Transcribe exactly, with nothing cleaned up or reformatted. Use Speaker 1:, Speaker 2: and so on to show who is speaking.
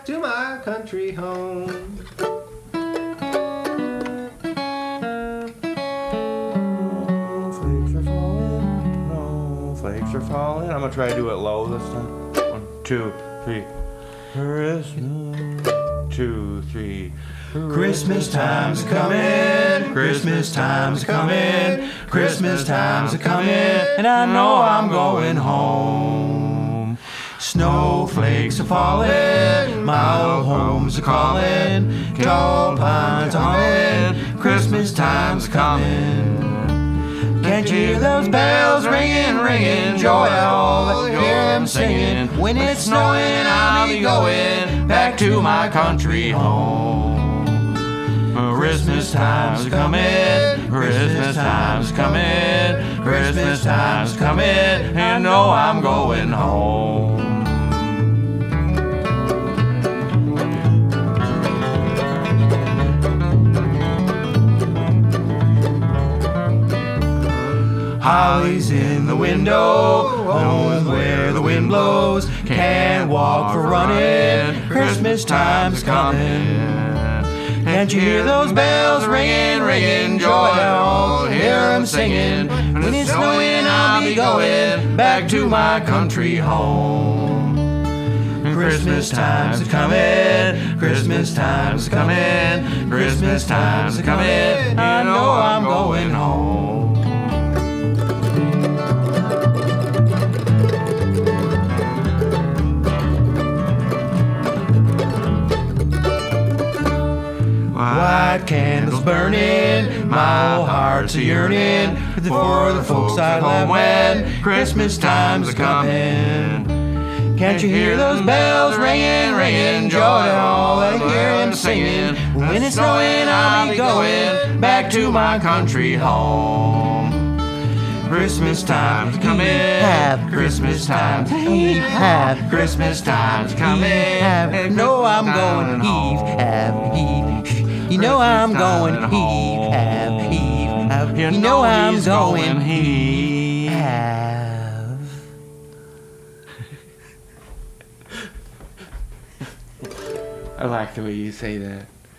Speaker 1: to my country home.
Speaker 2: Flakes are falling, no flakes are falling. I'm gonna try to do it low this time. One, two, three. Christmas, two, three. Christmas time's coming, Christmas time's coming, Christmas time's coming, and I know I'm going home. Snowflakes are falling, my old home's a calling, tall pines are humming, Christmas time's coming. Can't you hear those bells ringing, ringing, joy all, hear them singing. When it's snowing, I'll be going back to my country home. Christmas time's coming, Christmas time's coming, Christmas time's coming, and know I'm going home. Holly's in the window, knows where the wind blows, can't walk for running, Christmas time's coming. Can't you hear those bells ringing, ringing, joy all, hear them singing. When it's snowing, I'll be going back to my country home. Christmas time's coming, Christmas time's coming, Christmas time's coming, I know I'm going home. White candles burning, my old heart's a yearning for the folks I love when Christmas time's a coming. Can't you hear those bells ringing, ringing, joy all, I hear them singing. When it's snowing, I'll be going back to my country home. Christmas time's coming, have Christmas time's heave, have Christmas time's coming, have, know I'm going heave, have heave. You know I'm going heave, have, heave, have. You know I'm going heave, have. I like the way you say that.